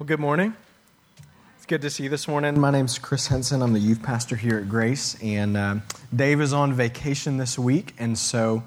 Well, good morning. It's good to see you this morning. My name's Chris Henson. I'm the youth pastor here at Grace, and Dave is on vacation this week, and so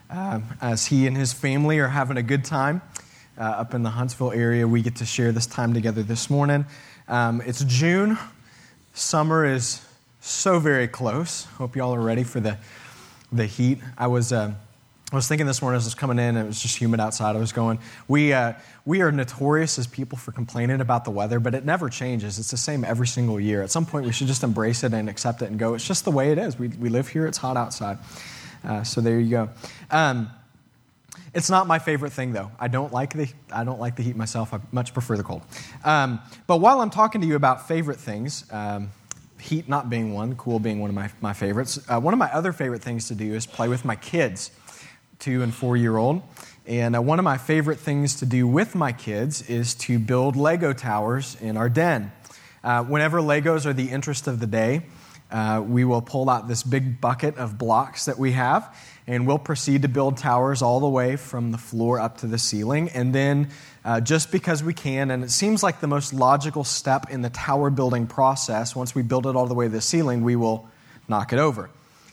as he and his family are having a good time up in the Huntsville area, we get to share this time together this morning. It's June. Summer is so very close. Hope y'all are ready for the heat. I was thinking this morning as I was coming in, and it was just humid outside. I was going, we are notorious as people for complaining about the weather, but it never changes. It's the same every single year. At some point, we should just embrace it and accept it and go, it's just the way it is. We live here. It's hot outside. So there you go. It's not my favorite thing, though. I don't like the heat myself. I much prefer the cold. But while I'm talking to you about favorite things, heat not being one, cool being one of my favorites, one of my other favorite things to do is play with my kids, 2- and 4-year-old. And one of my favorite things to do with my kids is to build Lego towers in our den. Whenever Legos are the interest of the day, we will pull out this big bucket of blocks that we have, and we'll proceed to build towers all the way from the floor up to the ceiling. And then, just because we can, and it seems like the most logical step in the tower building process, once we build it all the way to the ceiling, we will knock it over.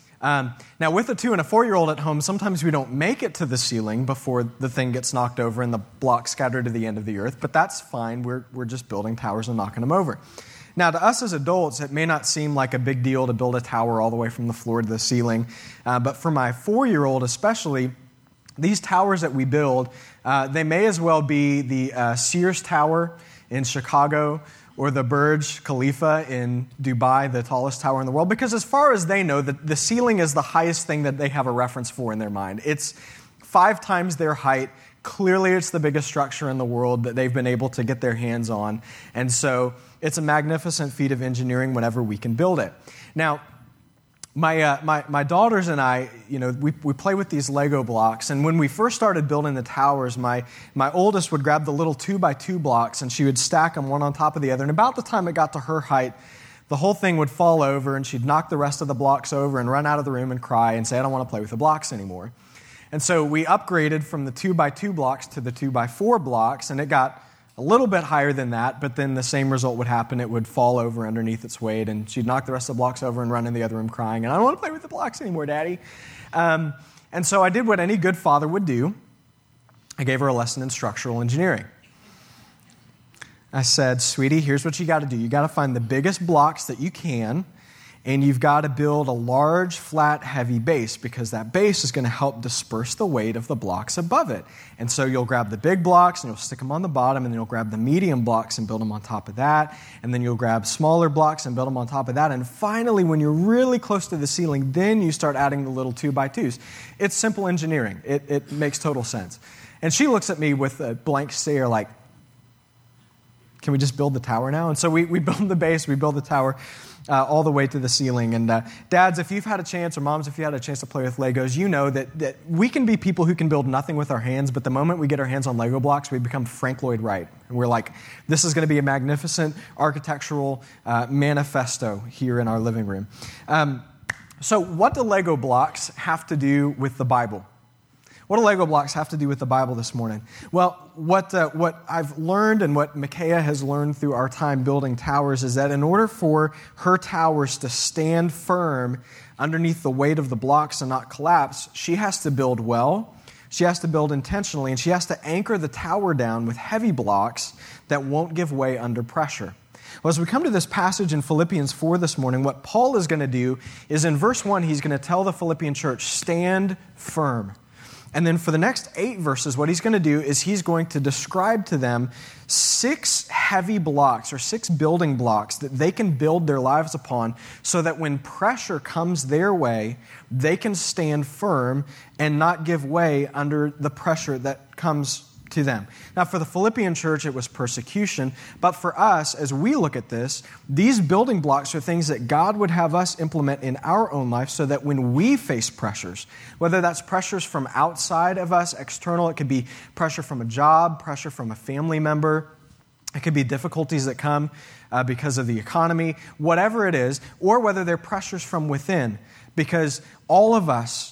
Now, with a 2- and 4-year-old at home, sometimes we don't make it to the ceiling before the thing gets knocked over and the blocks scattered to the end of the earth, but that's fine. We're just building towers and knocking them over. Now, to us as adults, it may not seem like a big deal to build a tower all the way from the floor to the ceiling, but for my 4-year-old especially, these towers that we build, they may as well be the Sears Tower in Chicago or the Burj Khalifa in Dubai, the tallest tower in the world, because as far as they know, the ceiling is the highest thing that they have a reference for in their mind. It's 5 times their height. Clearly, it's the biggest structure in the world that they've been able to get their hands on, and so it's a magnificent feat of engineering whenever we can build it. Now, my daughters and I, we play with these Lego blocks, and when we first started building the towers, my oldest would grab the little 2x2 blocks, and she would stack them one on top of the other, and about the time it got to her height, the whole thing would fall over, and she'd knock the rest of the blocks over and run out of the room and cry and say, I don't want to play with the blocks anymore. And so we upgraded from the 2x2 blocks to the 2x4 blocks, and it got a little bit higher than that, but then the same result would happen. It would fall over underneath its weight, and she'd knock the rest of the blocks over and run in the other room crying, and I don't want to play with the blocks anymore, Daddy. And so I did what any good father would do. I gave her a lesson in structural engineering. I said, sweetie, here's what you got to do. You got to find the biggest blocks that you can, and you've got to build a large, flat, heavy base, because that base is going to help disperse the weight of the blocks above it. And so you'll grab the big blocks, and you'll stick them on the bottom, and then you'll grab the medium blocks and build them on top of that, and then you'll grab smaller blocks and build them on top of that, and finally, when you're really close to the ceiling, then you start adding the little 2x2s. It's simple engineering. It makes total sense. And she looks at me with a blank stare like, can we just build the tower now? And so we build the base, we build the tower, all the way to the ceiling. And dads, if you've had a chance, or moms, if you had a chance to play with Legos, you know that we can be people who can build nothing with our hands, but the moment we get our hands on Lego blocks, we become Frank Lloyd Wright. And we're like, this is going to be a magnificent architectural manifesto here in our living room. So what do Lego blocks have to do with the Bible? What do Lego blocks have to do with the Bible this morning? Well, what I've learned and what Micaiah has learned through our time building towers is that in order for her towers to stand firm underneath the weight of the blocks and not collapse, she has to build well, she has to build intentionally, and she has to anchor the tower down with heavy blocks that won't give way under pressure. Well, as we come to this passage in Philippians 4 this morning, what Paul is going to do is in verse 1, he's going to tell the Philippian church, stand firm. And then for the next 8 verses, what he's going to do is he's going to describe to them 6 heavy blocks or 6 building blocks that they can build their lives upon so that when pressure comes their way, they can stand firm and not give way under the pressure that comes to them. Now, for the Philippian church, it was persecution. But for us, as we look at this, these building blocks are things that God would have us implement in our own life so that when we face pressures, whether that's pressures from outside of us, external, it could be pressure from a job, pressure from a family member, it could be difficulties that come because of the economy, whatever it is, or whether they're pressures from within, because all of us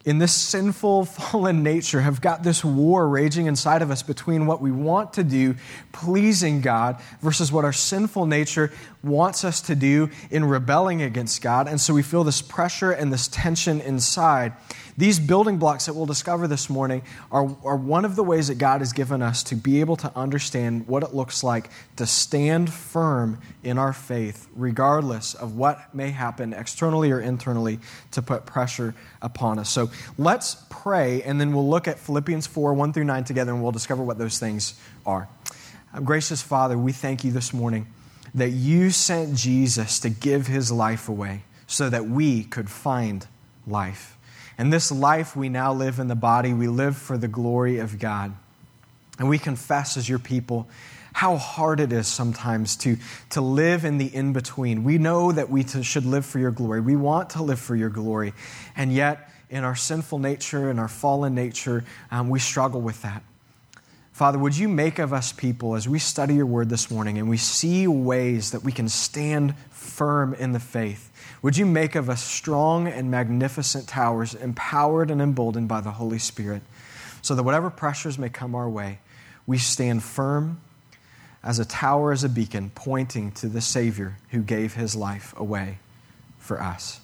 in this sinful, fallen nature, have got this war raging inside of us between what we want to do, pleasing God, versus what our sinful nature wants us to do in rebelling against God. And so we feel this pressure and this tension inside. These building blocks that we'll discover this morning are one of the ways that God has given us to be able to understand what it looks like to stand firm in our faith, regardless of what may happen externally or internally to put pressure upon us. So let's pray, and then we'll look at Philippians 4, 1 through 9 together, and we'll discover what those things are. Gracious Father, we thank you this morning that you sent Jesus to give his life away so that we could find life. And this life we now live in the body, we live for the glory of God. And we confess as your people how hard it is sometimes to live in the in-between. We know that we should live for your glory. We want to live for your glory. And yet, in our sinful nature, in our fallen nature, we struggle with that. Father, would you make of us people, as we study your word this morning and we see ways that we can stand firm in the faith, would you make of us strong and magnificent towers, empowered and emboldened by the Holy Spirit, so that whatever pressures may come our way, we stand firm as a tower, as a beacon, pointing to the Savior who gave his life away for us.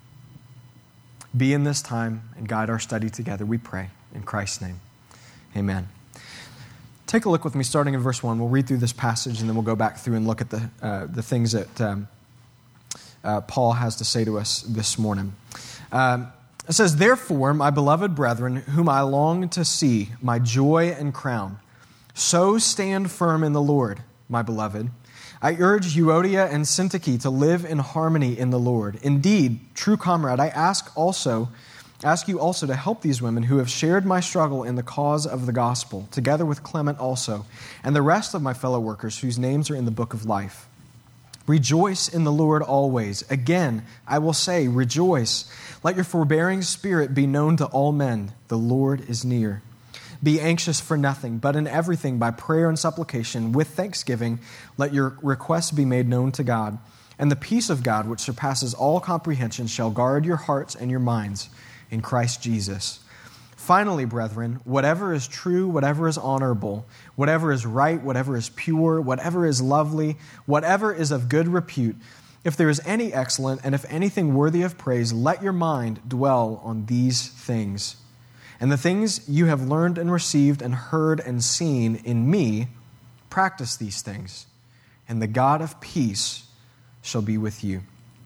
Be in this time and guide our study together, we pray. In Christ's name, amen. Take a look with me, starting in verse 1. We'll read through this passage, and then we'll go back through and look at the things that Paul has to say to us this morning. It says, "Therefore, my beloved brethren, whom I long to see, my joy and crown, so stand firm in the Lord, my beloved. I urge Euodia and Syntyche to live in harmony in the Lord. Indeed, true comrade, I ask you also to help these women who have shared my struggle in the cause of the gospel, together with Clement also, and the rest of my fellow workers whose names are in the book of life. Rejoice in the Lord always. Again, I will say, rejoice. Let your forbearing spirit be known to all men. The Lord is near. Be anxious for nothing, but in everything by prayer and supplication, with thanksgiving, let your requests be made known to God. And the peace of God, which surpasses all comprehension, shall guard your hearts and your minds in Christ Jesus. Finally, brethren, whatever is true, whatever is honorable, whatever is right, whatever is pure, whatever is lovely, whatever is of good repute, if there is any excellent and if anything worthy of praise, let your mind dwell on these things. And the things you have learned and received and heard and seen in me, practice these things, and the God of peace shall be with you."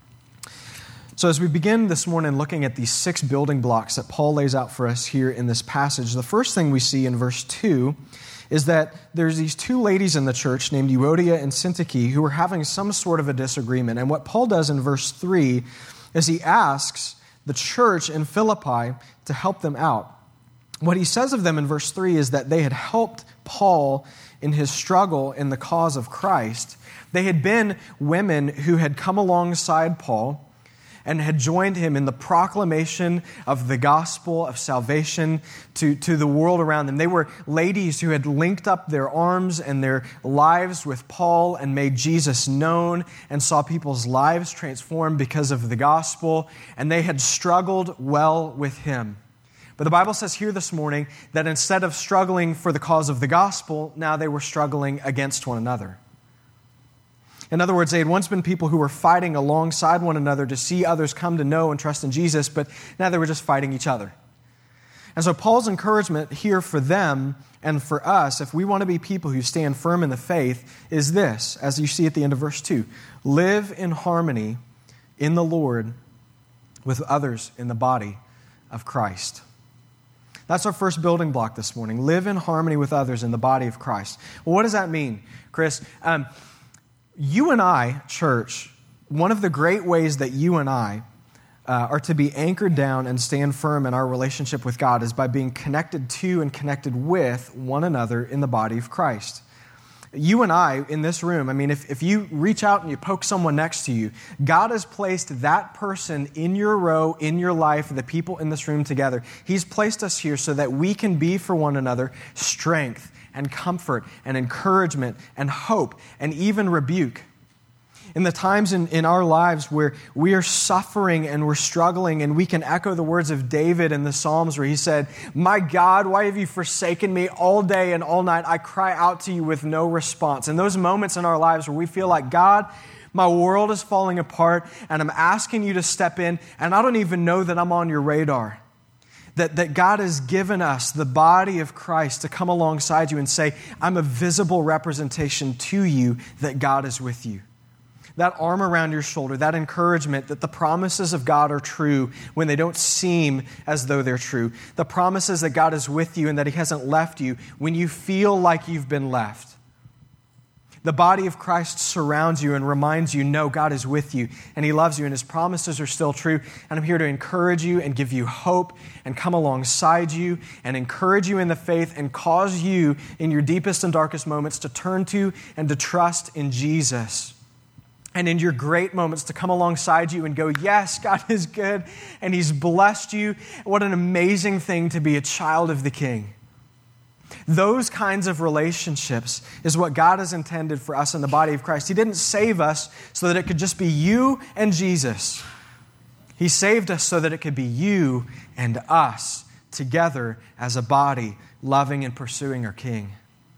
So as we begin this morning looking at these 6 building blocks that Paul lays out for us here in this passage, the first thing we see in verse 2 is that there's these 2 ladies in the church named Euodia and Syntyche who are having some sort of a disagreement. And what Paul does in verse 3 is he asks the church in Philippi to help them out. What he says of them in verse 3 is that they had helped Paul in his struggle in the cause of Christ. They had been women who had come alongside Paul and had joined him in the proclamation of the gospel of salvation to the world around them. They were ladies who had linked up their arms and their lives with Paul and made Jesus known and saw people's lives transformed because of the gospel, and they had struggled well with him. But the Bible says here this morning that instead of struggling for the cause of the gospel, now they were struggling against one another. In other words, they had once been people who were fighting alongside one another to see others come to know and trust in Jesus, but now they were just fighting each other. And so Paul's encouragement here for them and for us, if we want to be people who stand firm in the faith, is this, as you see at the end of verse 2, live in harmony in the Lord with others in the body of Christ. That's our first building block this morning. Live in harmony with others in the body of Christ. Well, what does that mean, Chris? You and I, church, one of the great ways that you and I are to be anchored down and stand firm in our relationship with God is by being connected to and connected with one another in the body of Christ. You and I in this room, I mean, if you reach out and you poke someone next to you, God has placed that person in your row, in your life, the people in this room together. He's placed us here so that we can be for one another strength and comfort and encouragement and hope and even rebuke. In the times in our lives where we are suffering and we're struggling, and we can echo the words of David in the Psalms where he said, "My God, why have you forsaken me? All day and all night I cry out to you with no response." In those moments in our lives where we feel like, "God, my world is falling apart and I'm asking you to step in, and I don't even know that I'm on your radar." That God has given us the body of Christ to come alongside you and say, "I'm a visible representation to you that God is with you." That arm around your shoulder, that encouragement that the promises of God are true when they don't seem as though they're true. The promises that God is with you and that He hasn't left you when you feel like you've been left. The body of Christ surrounds you and reminds you, no, God is with you and He loves you and His promises are still true. And I'm here to encourage you and give you hope and come alongside you and encourage you in the faith and cause you in your deepest and darkest moments to turn to and to trust in Jesus. And in your great moments to come alongside you and go, yes, God is good and He's blessed you. What an amazing thing to be a child of the King. Those kinds of relationships is what God has intended for us in the body of Christ. He didn't save us so that it could just be you and Jesus. He saved us so that it could be you and us together as a body, loving and pursuing our King.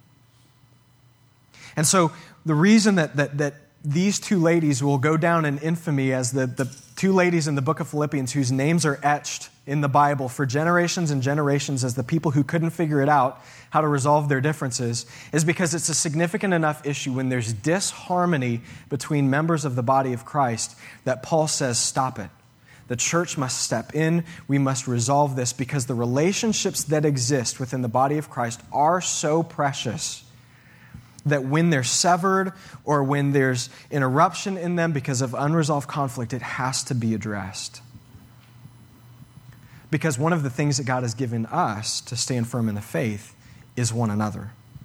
And so the reason that these two ladies will go down in infamy as the two ladies in the book of Philippians whose names are etched in the Bible for generations and generations as the people who couldn't figure it out how to resolve their differences is because it's a significant enough issue when there's disharmony between members of the body of Christ that Paul says, stop it. The church must step in. We must resolve this because the relationships that exist within the body of Christ are so precious that when they're severed or when there's an eruption in them because of unresolved conflict, it has to be addressed. Because one of the things that God has given us to stand firm in the faith is one another.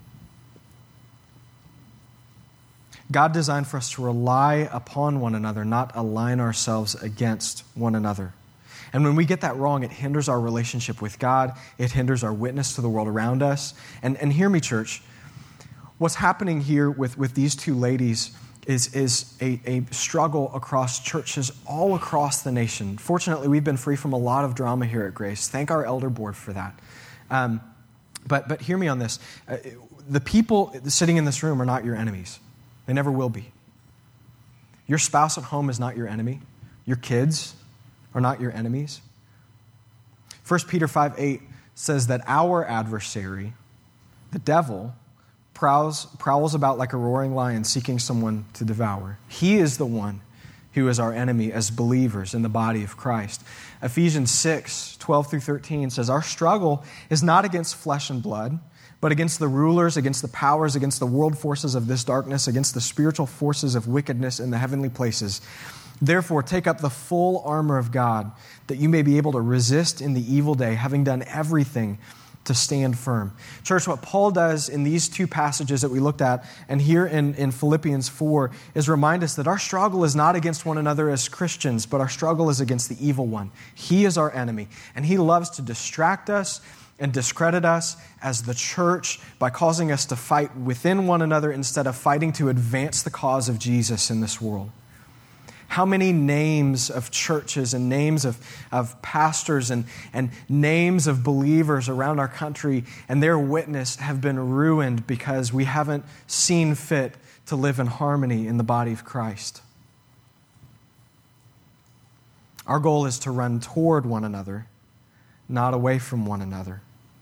God designed for us to rely upon one another, not align ourselves against one another. And when we get that wrong, it hinders our relationship with God. It hinders our witness to the world around us. And hear me, church. What's happening here with these two ladies is a struggle across churches all across the nation. Fortunately, we've been free from a lot of drama here at Grace. Thank our elder board for that. But hear me on this. The people sitting in this room are not your enemies. They never will be. Your spouse at home is not your enemy. Your kids are not your enemies. 1 Peter 5:8 says that our adversary, the devil, prowls about like a roaring lion seeking someone to devour. He is the one who is our enemy as believers in the body of Christ. Ephesians 6:12-13 says, our struggle is not against flesh and blood, but against the rulers, against the powers, against the world forces of this darkness, against the spiritual forces of wickedness in the heavenly places. Therefore, take up the full armor of God, that you may be able to resist in the evil day, having done everything to stand firm. Church, what Paul does in these two passages that we looked at and here in Philippians 4 is remind us that our struggle is not against one another as Christians, but our struggle is against the evil one. He is our enemy, and he loves to distract us and discredit us as the church by causing us to fight within one another instead of fighting to advance the cause of Jesus in this world. How many names of churches and names of pastors and names of believers around our country and their witness have been ruined because we haven't seen fit to live in harmony in the body of Christ. Our goal is to run toward one another, not away from one another.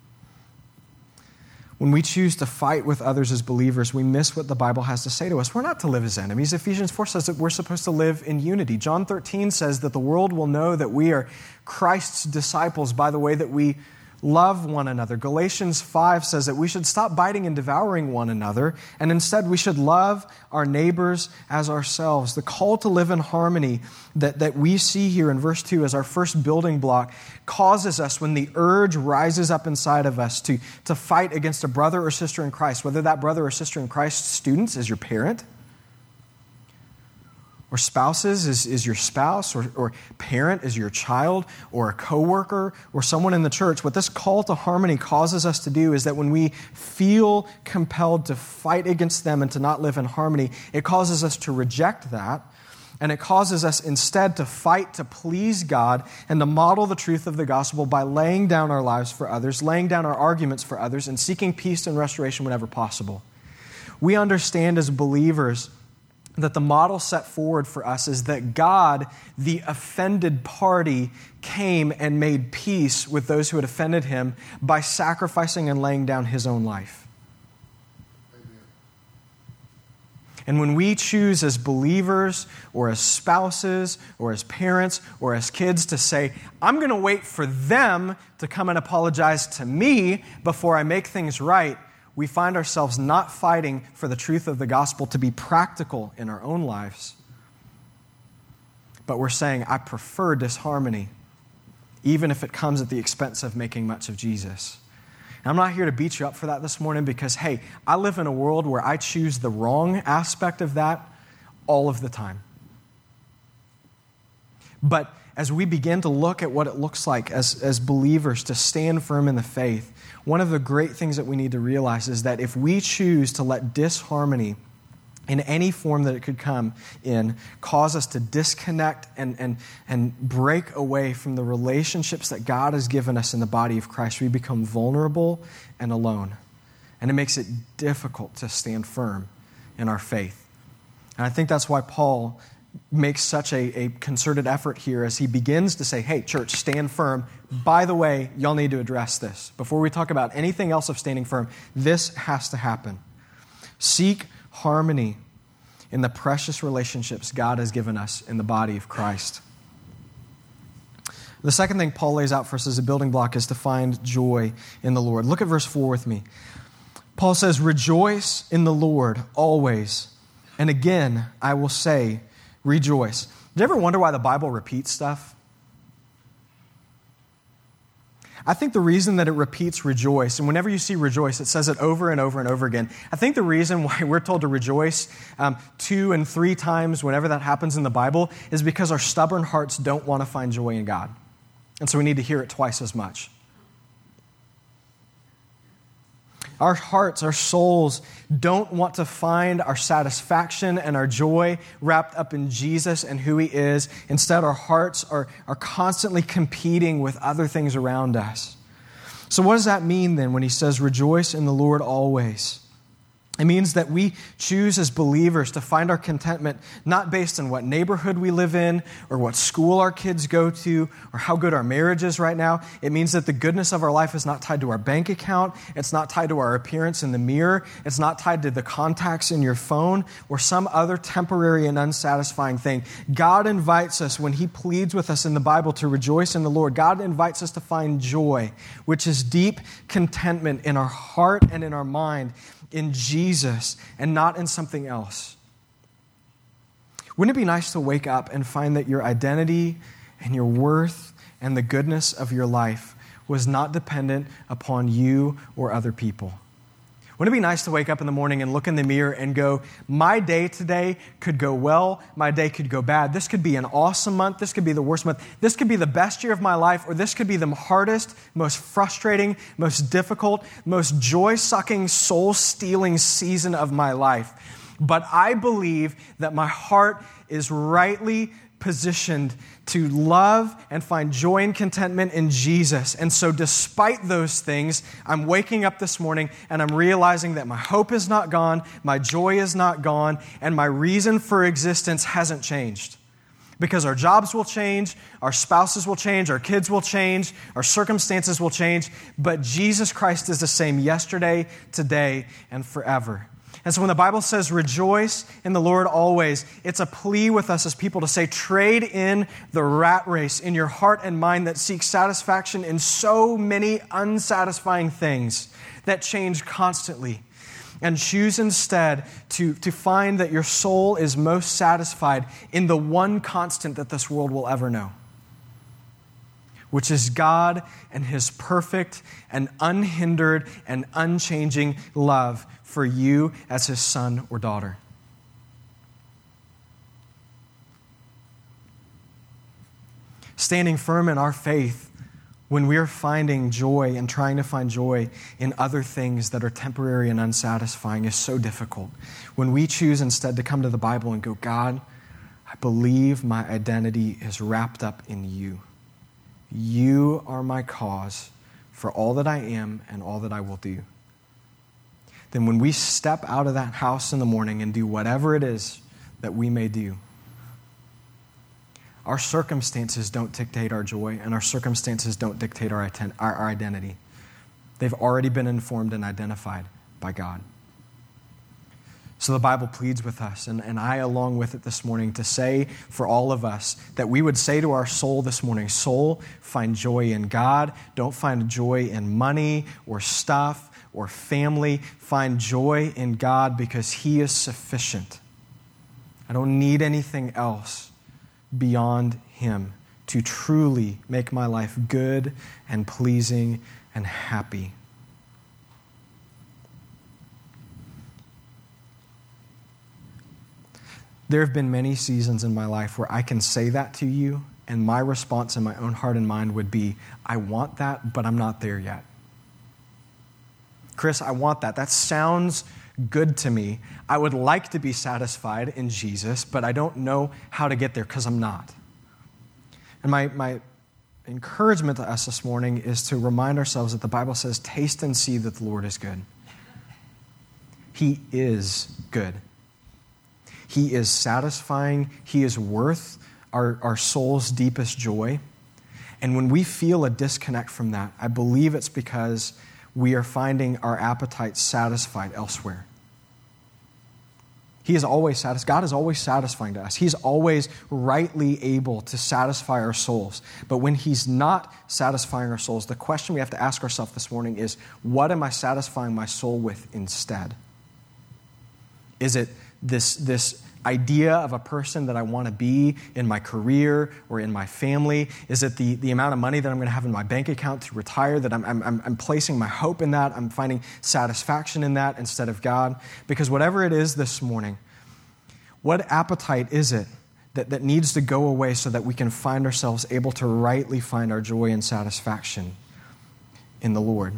When we choose to fight with others as believers, we miss what the Bible has to say to us. We're not to live as enemies. Ephesians 4 says that we're supposed to live in unity. John 13 says that the world will know that we are Christ's disciples by the way that we love one another. Galatians 5 says that we should stop biting and devouring one another, and instead we should love our neighbors as ourselves. The call to live in harmony that we see here in verse 2 as our first building block causes us, when the urge rises up inside of us to fight against a brother or sister in Christ, whether that brother or sister in Christ's students is your parent, or spouses is your spouse, or parent is your child, or a coworker, or someone in the church. What this call to harmony causes us to do is that when we feel compelled to fight against them and to not live in harmony, it causes us to reject that, and it causes us instead to fight to please God and to model the truth of the gospel by laying down our lives for others, laying down our arguments for others, and seeking peace and restoration whenever possible. We understand as believers that the model set forward for us is that God, the offended party, came and made peace with those who had offended him by sacrificing and laying down his own life. Amen. And when we choose as believers or as spouses or as parents or as kids to say, I'm going to wait for them to come and apologize to me before I make things right, we find ourselves not fighting for the truth of the gospel to be practical in our own lives. But we're saying, I prefer disharmony, even if it comes at the expense of making much of Jesus. And I'm not here to beat you up for that this morning because, hey, I live in a world where I choose the wrong aspect of that all of the time. But as we begin to look at what it looks like as believers to stand firm in the faith, one of the great things that we need to realize is that if we choose to let disharmony in any form that it could come in cause us to disconnect and break away from the relationships that God has given us in the body of Christ, we become vulnerable and alone. And it makes it difficult to stand firm in our faith. And I think that's why Paul makes such a concerted effort here as he begins to say, hey, church, stand firm. By the way, y'all need to address this. Before we talk about anything else of standing firm, this has to happen. Seek harmony in the precious relationships God has given us in the body of Christ. The second thing Paul lays out for us as a building block is to find joy in the Lord. Look at verse 4 with me. Paul says, rejoice in the Lord always. And again, I will say, rejoice. Did you ever wonder why the Bible repeats stuff? I think the reason that it repeats rejoice, and whenever you see rejoice, it says it over and over and over again. I think the reason why we're told to rejoice 2 and 3 times whenever that happens in the Bible is because our stubborn hearts don't want to find joy in God. And so we need to hear it twice as much. Our hearts, our souls don't want to find our satisfaction and our joy wrapped up in Jesus and who He is. Instead, our hearts are constantly competing with other things around us. So what does that mean then when he says, rejoice in the Lord always? It means that we choose as believers to find our contentment not based on what neighborhood we live in or what school our kids go to or how good our marriage is right now. It means that the goodness of our life is not tied to our bank account. It's not tied to our appearance in the mirror. It's not tied to the contacts in your phone or some other temporary and unsatisfying thing. God invites us, when He pleads with us in the Bible to rejoice in the Lord, God invites us to find joy, which is deep contentment in our heart and in our mind, in Jesus and not in something else. Wouldn't it be nice to wake up and find that your identity and your worth and the goodness of your life was not dependent upon you or other people? Wouldn't it be nice to wake up in the morning and look in the mirror and go, my day today could go well, my day could go bad. This could be an awesome month, this could be the worst month, this could be the best year of my life, or this could be the hardest, most frustrating, most difficult, most joy-sucking, soul-stealing season of my life. But I believe that my heart is rightly positioned to love and find joy and contentment in Jesus. And so despite those things, I'm waking up this morning and I'm realizing that my hope is not gone, my joy is not gone, and my reason for existence hasn't changed. Because our jobs will change, our spouses will change, our kids will change, our circumstances will change, but Jesus Christ is the same yesterday, today, and forever. And so when the Bible says rejoice in the Lord always, it's a plea with us as people to say, trade in the rat race in your heart and mind that seeks satisfaction in so many unsatisfying things that change constantly. And choose instead to find that your soul is most satisfied in the one constant that this world will ever know, which is God and His perfect and unhindered and unchanging love for you as His son or daughter. Standing firm in our faith when we're finding joy and trying to find joy in other things that are temporary and unsatisfying is so difficult. When we choose instead to come to the Bible and go, God, I believe my identity is wrapped up in you. You are my cause for all that I am and all that I will do. Then when we step out of that house in the morning and do whatever it is that we may do, our circumstances don't dictate our joy, and our circumstances don't dictate our identity. They've already been informed and identified by God. So the Bible pleads with us, and I along with it this morning, to say for all of us that we would say to our soul this morning, soul, find joy in God. Don't find joy in money or stuff or family. Find joy in God because He is sufficient. I don't need anything else beyond Him to truly make my life good and pleasing and happy. There have been many seasons in my life where I can say that to you, and my response in my own heart and mind would be, I want that, but I'm not there yet. Chris, I want that. That sounds good to me. I would like to be satisfied in Jesus, but I don't know how to get there because I'm not. And my encouragement to us this morning is to remind ourselves that the Bible says, taste and see that the Lord is good. He is good. He is satisfying. He is worth our soul's deepest joy. And when we feel a disconnect from that, I believe it's because we are finding our appetites satisfied elsewhere. He is always satisfied. God is always satisfying to us. He's always rightly able to satisfy our souls. But when He's not satisfying our souls, the question we have to ask ourselves this morning is, what am I satisfying my soul with instead? Is it this idea of a person that I want to be in my career or in my family? Is it the amount of money that I'm going to have in my bank account to retire, that I'm placing my hope in that? I'm finding satisfaction in that instead of God? Because whatever it is this morning, what appetite is it that needs to go away so that we can find ourselves able to rightly find our joy and satisfaction in the Lord?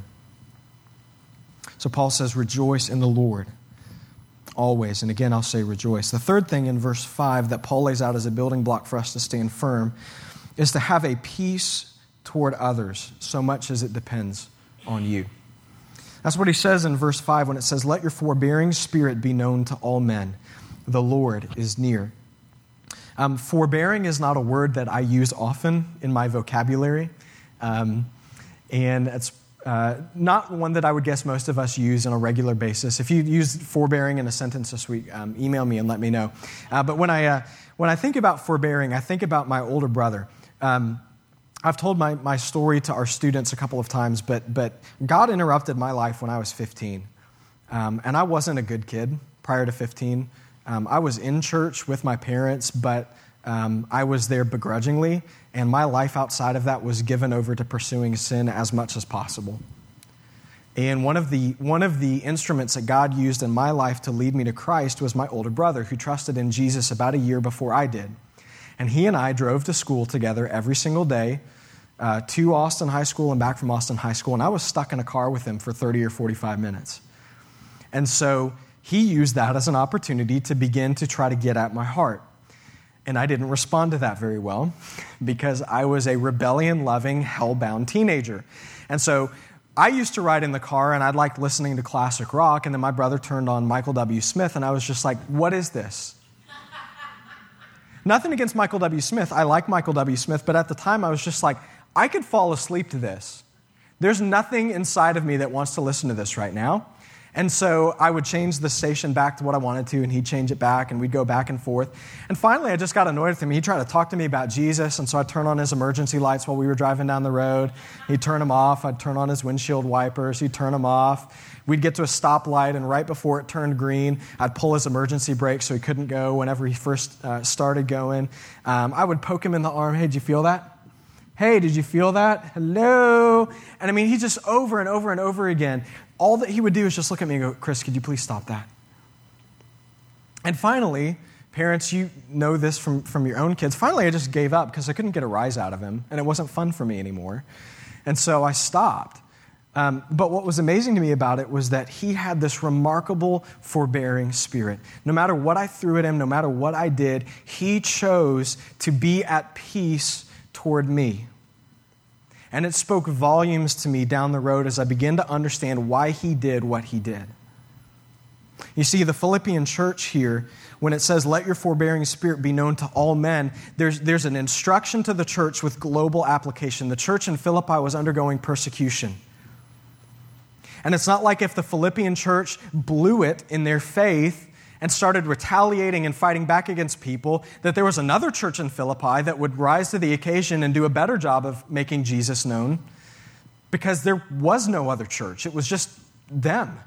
So Paul says, rejoice in the Lord always. And again, I'll say rejoice. The third thing in verse 5 that Paul lays out as a building block for us to stand firm is to have a peace toward others so much as it depends on you. That's what he says in verse 5 when it says, let your forbearing spirit be known to all men. The Lord is near. Forbearing is not a word that I use often in my vocabulary. And it's not one that I would guess most of us use on a regular basis. If you use forbearing in a sentence this week, email me and let me know. But when I think about forbearing, I think about my older brother. I've told my story to our students a couple of times, but God interrupted my life when I was 15. And I wasn't a good kid prior to 15. I was in church with my parents, but I was there begrudgingly, and my life outside of that was given over to pursuing sin as much as possible. And one of the instruments that God used in my life to lead me to Christ was my older brother, who trusted in Jesus about a year before I did. And he and I drove to school together every single day, to Austin High School and back from Austin High School, and I was stuck in a car with him for 30 or 45 minutes. And so he used that as an opportunity to begin to try to get at my heart. And I didn't respond to that very well because I was a rebellion-loving, hell-bound teenager. And so I used to ride in the car, and I'd like listening to classic rock, and then my brother turned on Michael W. Smith, and I was just like, what is this? Nothing against Michael W. Smith. I like Michael W. Smith, but at the time I was just like, I could fall asleep to this. There's nothing inside of me that wants to listen to this right now. And so I would change the station back to what I wanted to, and he'd change it back, and we'd go back and forth. And finally, I just got annoyed with him. He'd try to talk to me about Jesus, and so I'd turn on his emergency lights while we were driving down the road. He'd turn them off. I'd turn on his windshield wipers. He'd turn them off. We'd get to a stoplight, and right before it turned green, I'd pull his emergency brake so he couldn't go whenever he first started going. I would poke him in the arm. Hey, did you feel that? Hey, did you feel that? Hello? And I mean, he just over and over and over again, all that he would do is just look at me and go, Chris, could you please stop that? And finally, Parents, you know this from your own kids. Finally, I just gave up because I couldn't get a rise out of him, and it wasn't fun for me anymore. And so I stopped. But what was amazing to me about it was that he had this remarkable forbearing spirit. No matter what I threw at him, no matter what I did, he chose to be at peace toward me. And it spoke volumes to me down the road as I began to understand why he did what he did. You see, the Philippian church here, when it says, let your forbearing spirit be known to all men, there's an instruction to the church with global application. The church in Philippi was undergoing persecution. And it's not like if the Philippian church blew it in their faith and started retaliating and fighting back against people, that there was another church in Philippi that would rise to the occasion and do a better job of making Jesus known, because there was no other church. It was just them.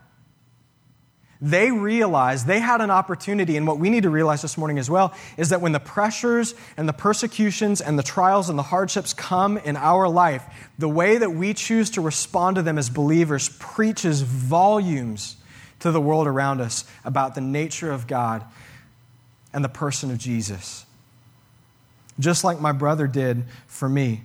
They realized they had an opportunity, and what we need to realize this morning as well is that when the pressures and the persecutions and the trials and the hardships come in our life, the way that we choose to respond to them as believers preaches volumes to the world around us about the nature of God and the person of Jesus. Just like my brother did for me.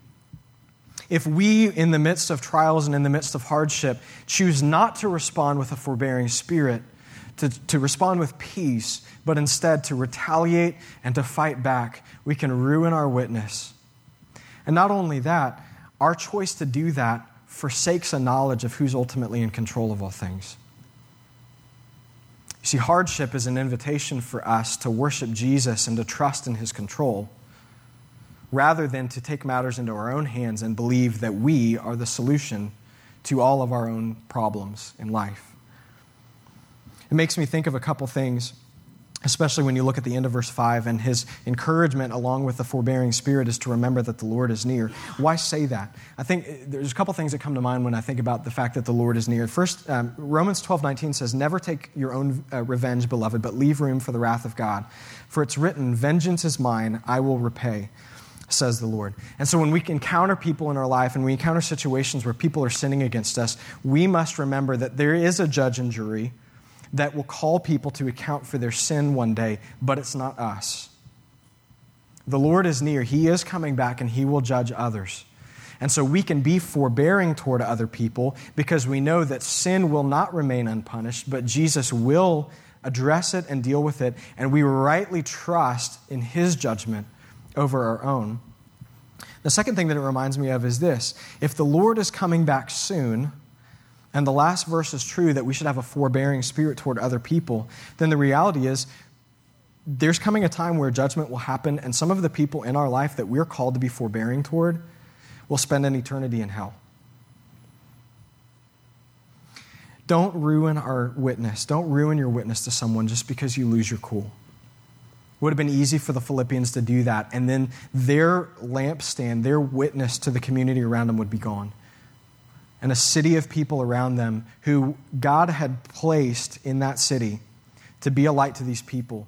If we, in the midst of trials and in the midst of hardship, choose not to respond with a forbearing spirit, to respond with peace, but instead to retaliate and to fight back, we can ruin our witness. And not only that, our choice to do that forsakes a knowledge of who's ultimately in control of all things. You see, hardship is an invitation for us to worship Jesus and to trust in his control, rather than to take matters into our own hands and believe that we are the solution to all of our own problems in life. It makes me think of a couple things, especially when you look at the end of verse 5, and his encouragement along with the forbearing spirit is to remember that the Lord is near. Why say that? I think there's a couple things that come to mind when I think about the fact that the Lord is near. First, Romans 12:19 says, never take your own revenge, beloved, but leave room for the wrath of God. For it's written, vengeance is mine, I will repay, says the Lord. And so when we encounter people in our life and we encounter situations where people are sinning against us, we must remember that there is a judge and jury that will call people to account for their sin one day, but it's not us. The Lord is near. He is coming back and he will judge others. And so we can be forbearing toward other people because we know that sin will not remain unpunished, but Jesus will address it and deal with it, and we rightly trust in his judgment over our own. The second thing that it reminds me of is this: if the Lord is coming back soon, and the last verse is true that we should have a forbearing spirit toward other people, then the reality is there's coming a time where judgment will happen, and some of the people in our life that we're called to be forbearing toward will spend an eternity in hell. Don't ruin our witness. Don't ruin your witness to someone just because you lose your cool. It would have been easy for the Philippians to do that, and then their lampstand, their witness to the community around them would be gone. And a city of people around them who God had placed in that city to be a light to these people.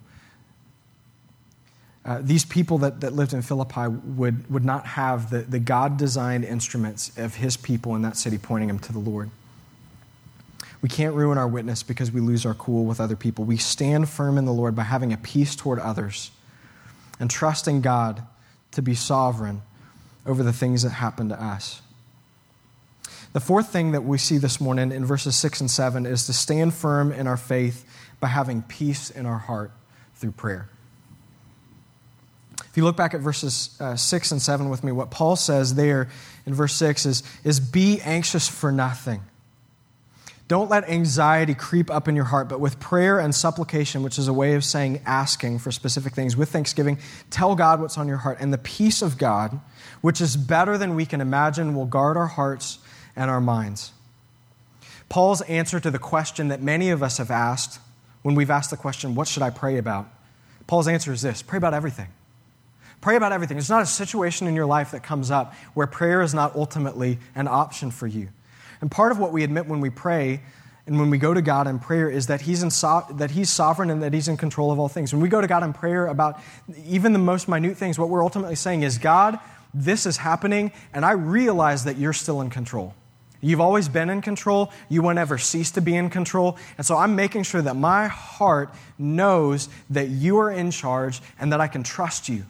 These people that lived in Philippi would not have the God-designed instruments of his people in that city pointing them to the Lord. We can't ruin our witness because we lose our cool with other people. We stand firm in the Lord by having a peace toward others and trusting God to be sovereign over the things that happen to us. The fourth thing that we see this morning in verses 6 and 7 is to stand firm in our faith by having peace in our heart through prayer. If you look back at verses 6 and 7 with me, what Paul says there in verse 6 is be anxious for nothing. Don't let anxiety creep up in your heart, but with prayer and supplication, which is a way of saying asking for specific things, with thanksgiving, tell God what's on your heart. And the peace of God, which is better than we can imagine, will guard our hearts and our minds. Paul's answer to the question that many of us have asked when we've asked the question, what should I pray about? Paul's answer is this: pray about everything. Pray about everything. There's not a situation in your life that comes up where prayer is not ultimately an option for you. And part of what we admit when we pray and when we go to God in prayer is that He's sovereign and that He's in control of all things. When we go to God in prayer about even the most minute things, what we're ultimately saying is, God, this is happening, and I realize that you're still in control. You've always been in control. You won't ever cease to be in control. And so I'm making sure that my heart knows that you are in charge and that I can trust you.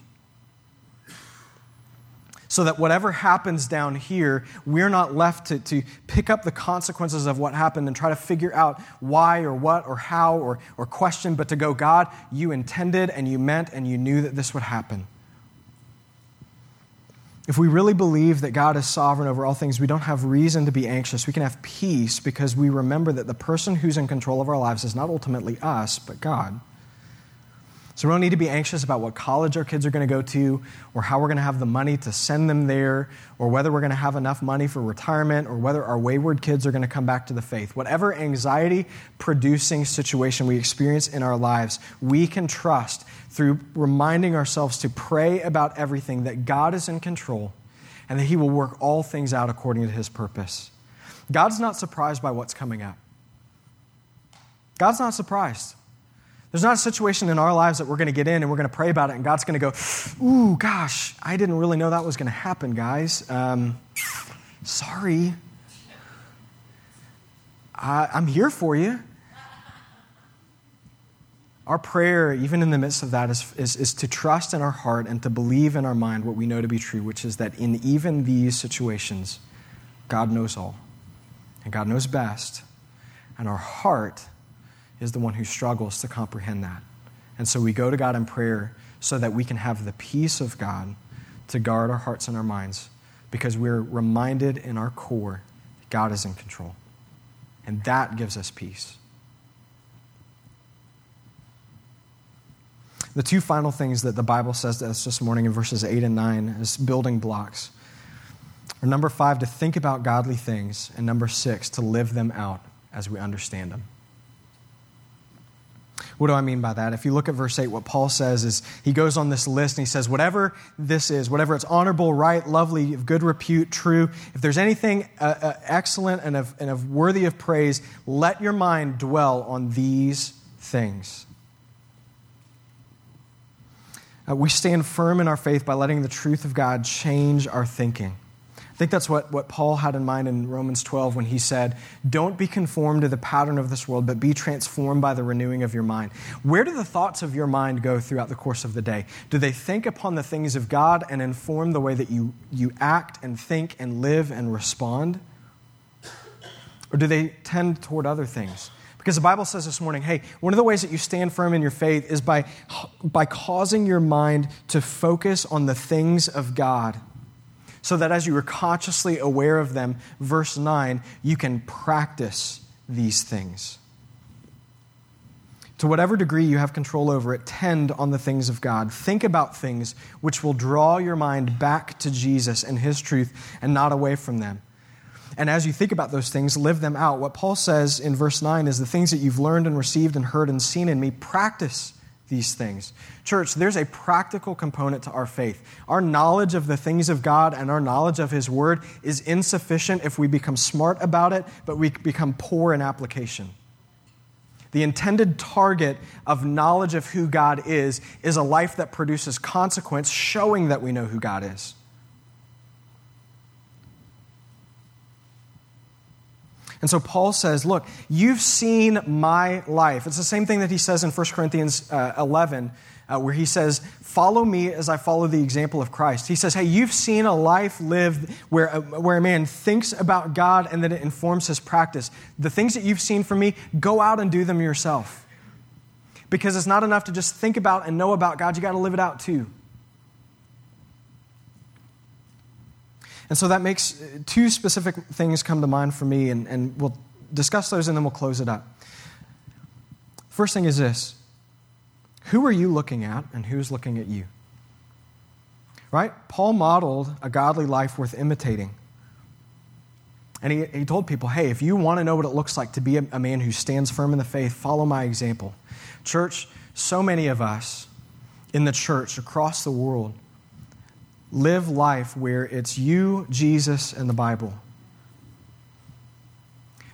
So that whatever happens down here, we're not left to pick up the consequences of what happened and try to figure out why or what or how or question, but to go, God, you intended and you meant and you knew that this would happen. If we really believe that God is sovereign over all things, we don't have reason to be anxious. We can have peace because we remember that the person who's in control of our lives is not ultimately us, but God. So we don't need to be anxious about what college our kids are going to go to or how we're going to have the money to send them there or whether we're going to have enough money for retirement or whether our wayward kids are going to come back to the faith. Whatever anxiety-producing situation we experience in our lives, we can trust through reminding ourselves to pray about everything that God is in control and that He will work all things out according to His purpose. God's not surprised by what's coming up. God's not surprised. There's not a situation in our lives that we're going to get in and we're going to pray about it and God's going to go, ooh, gosh, I didn't really know that was going to happen, guys. Sorry. I'm here for you. Our prayer, even in the midst of that, is to trust in our heart and to believe in our mind what we know to be true, which is that in even these situations, God knows all and God knows best. And our heart is the one who struggles to comprehend that. And so we go to God in prayer so that we can have the peace of God to guard our hearts and our minds because we're reminded in our core that God is in control. And that gives us peace. The two final things that the Bible says to us this morning in verses 8 and 9 as building blocks are number 5, to think about godly things, and number 6, to live them out as we understand them. What do I mean by that? If you look at verse 8, what Paul says is he goes on this list and he says, whatever this is, whatever it's honorable, right, lovely, of good repute, true, if there's anything excellent and of worthy of praise, let your mind dwell on these things. We stand firm in our faith by letting the truth of God change our thinking. I think that's what Paul had in mind in Romans 12 when he said, don't be conformed to the pattern of this world, but be transformed by the renewing of your mind. Where do the thoughts of your mind go throughout the course of the day? Do they think upon the things of God and inform the way that you act and think and live and respond? Or do they tend toward other things? Because the Bible says this morning, hey, one of the ways that you stand firm in your faith is by causing your mind to focus on the things of God, so that as you are consciously aware of them, verse 9, you can practice these things. To whatever degree you have control over it, tend on the things of God. Think about things which will draw your mind back to Jesus and His truth and not away from them. And as you think about those things, live them out. What Paul says in verse 9 is the things that you've learned and received and heard and seen in me, practice these things. Church, there's a practical component to our faith. Our knowledge of the things of God and our knowledge of His Word is insufficient if we become smart about it, but we become poor in application. The intended target of knowledge of who God is a life that produces consequence, showing that we know who God is. And so Paul says, look, you've seen my life. It's the same thing that he says in 1 Corinthians 11, where he says, follow me as I follow the example of Christ. He says, hey, you've seen a life lived where a man thinks about God and then it informs his practice. The things that you've seen from me, go out and do them yourself. Because it's not enough to just think about and know about God. You got to live it out too. And so that makes two specific things come to mind for me, and we'll discuss those and then we'll close it up. First thing is this. Who are you looking at and who's looking at you? Right? Paul modeled a godly life worth imitating. And he told people, hey, if you want to know what it looks like to be a man who stands firm in the faith, follow my example. Church, so many of us in the church across the world live life where it's you, Jesus, and the Bible.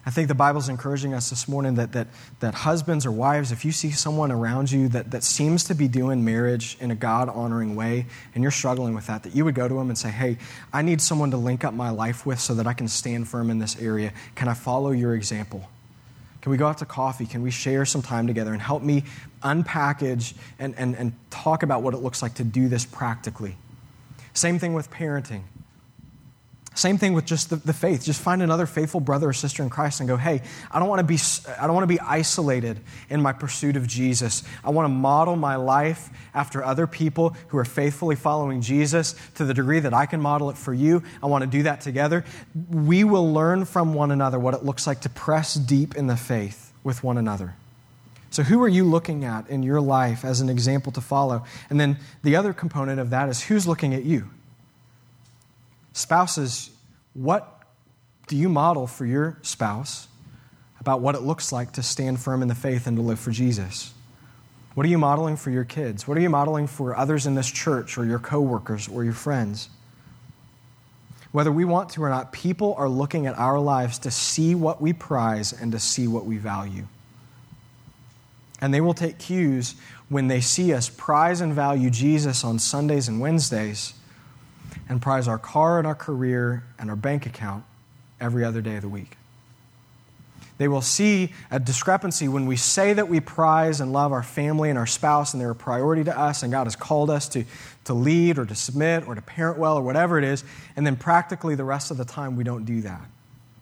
I think the Bible's encouraging us this morning that husbands or wives, if you see someone around you that seems to be doing marriage in a God-honoring way, and you're struggling with that you would go to them and say, hey, I need someone to link up my life with so that I can stand firm in this area. Can I follow your example? Can we go out to coffee? Can we share some time together and help me unpackage and talk about what it looks like to do this practically? Same thing with parenting. Same thing with just the faith. Just find another faithful brother or sister in Christ and go, hey, I don't want to be isolated in my pursuit of Jesus. I want to model my life after other people who are faithfully following Jesus to the degree that I can model it for you. I want to do that together. We will learn from one another what it looks like to press deep in the faith with one another. So who are you looking at in your life as an example to follow? And then the other component of that is who's looking at you? Spouses, what do you model for your spouse about what it looks like to stand firm in the faith and to live for Jesus? What are you modeling for your kids? What are you modeling for others in this church or your coworkers or your friends? Whether we want to or not, people are looking at our lives to see what we prize and to see what we value. And they will take cues when they see us prize and value Jesus on Sundays and Wednesdays and prize our car and our career and our bank account every other day of the week. They will see a discrepancy when we say that we prize and love our family and our spouse and they're a priority to us and God has called us to lead or to submit or to parent well or whatever it is, and then practically the rest of the time we don't do that.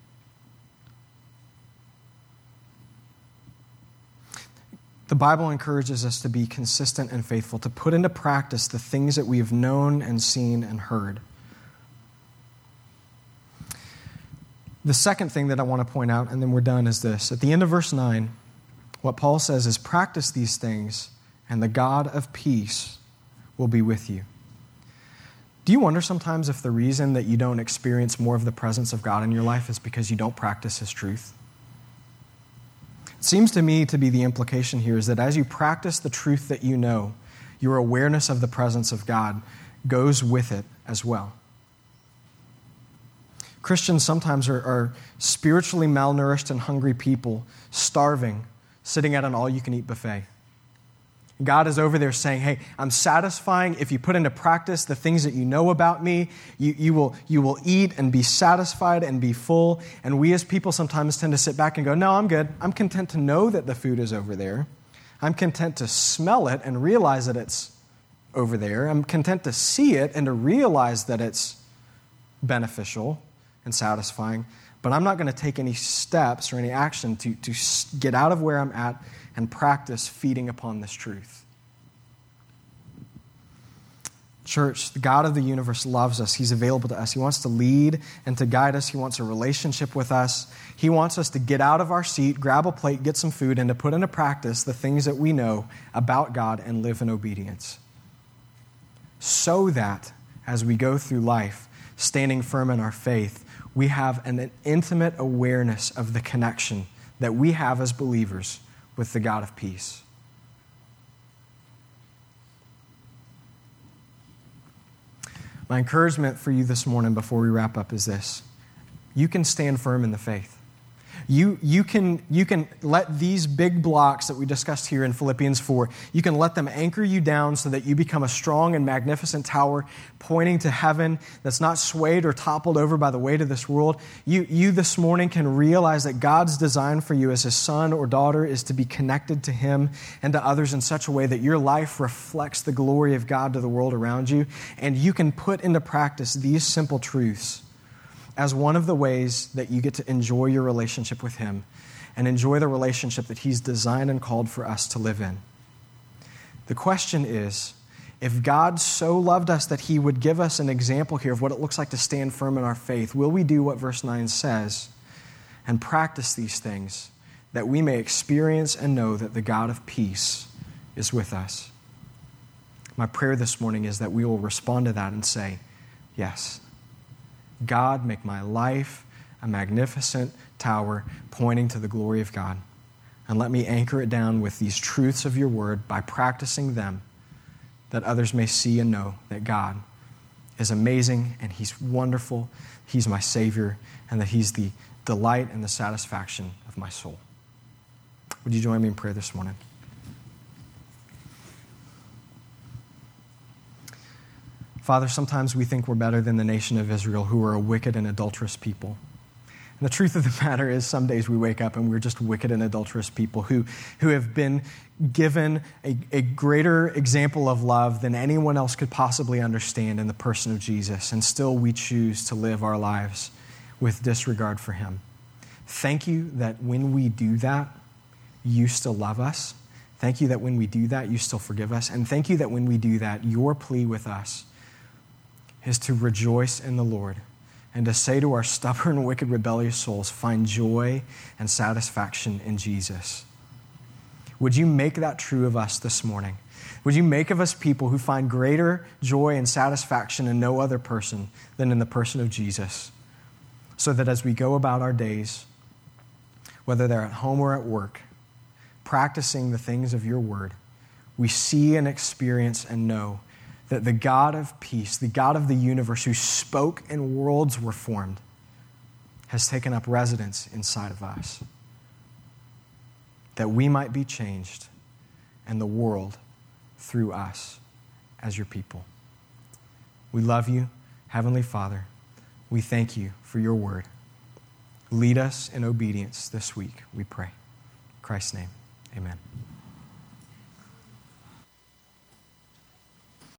The Bible encourages us to be consistent and faithful, to put into practice the things that we have known and seen and heard. The second thing that I want to point out, and then we're done, is this. At the end of verse 9, what Paul says is, practice these things, and the God of peace will be with you. Do you wonder sometimes if the reason that you don't experience more of the presence of God in your life is because you don't practice His truth? It seems to me to be the implication here is that as you practice the truth that you know, your awareness of the presence of God goes with it as well. Christians sometimes are spiritually malnourished and hungry people, starving, sitting at an all-you-can-eat buffet. God is over there saying, hey, I'm satisfying. If you put into practice the things that you know about me, you will eat and be satisfied and be full. And we as people sometimes tend to sit back and go, no, I'm good. I'm content to know that the food is over there. I'm content to smell it and realize that it's over there. I'm content to see it and to realize that it's beneficial and satisfying. But I'm not going to take any steps or any action to get out of where I'm at and practice feeding upon this truth. Church, the God of the universe loves us. He's available to us. He wants to lead and to guide us. He wants a relationship with us. He wants us to get out of our seat, grab a plate, get some food, and to put into practice the things that we know about God and live in obedience. So that as we go through life, standing firm in our faith, we have an intimate awareness of the connection that we have as believers with the God of peace. My encouragement for you this morning before we wrap up is this. You can stand firm in the faith. You can let these big blocks that we discussed here in Philippians 4, you can let them anchor you down so that you become a strong and magnificent tower pointing to heaven that's not swayed or toppled over by the weight of this world. You this morning can realize that God's design for you as His son or daughter is to be connected to Him and to others in such a way that your life reflects the glory of God to the world around you. And you can put into practice these simple truths as one of the ways that you get to enjoy your relationship with Him and enjoy the relationship that He's designed and called for us to live in. The question is, if God so loved us that He would give us an example here of what it looks like to stand firm in our faith, will we do what verse 9 says and practice these things that we may experience and know that the God of peace is with us? My prayer this morning is that we will respond to that and say, yes, God, make my life a magnificent tower pointing to the glory of God. And let me anchor it down with these truths of your word by practicing them, that others may see and know that God is amazing and he's wonderful, he's my Savior, and that he's the delight and the satisfaction of my soul. Would you join me in prayer this morning? Father, sometimes we think we're better than the nation of Israel, who are a wicked and adulterous people. And the truth of the matter is, some days we wake up and we're just wicked and adulterous people who have been given a greater example of love than anyone else could possibly understand in the person of Jesus, and still we choose to live our lives with disregard for him. Thank you that when we do that, you still love us. Thank you that when we do that, you still forgive us. And thank you that when we do that, your plea with us is to rejoice in the Lord and to say to our stubborn, wicked, rebellious souls, find joy and satisfaction in Jesus. Would you make that true of us this morning? Would you make of us people who find greater joy and satisfaction in no other person than in the person of Jesus, so that as we go about our days, whether they're at home or at work, practicing the things of your word, we see and experience and know that the God of peace, the God of the universe who spoke and worlds were formed, has taken up residence inside of us, that we might be changed and the world through us as your people. We love you, Heavenly Father. We thank you for your word. Lead us in obedience this week, we pray. In Christ's name, amen.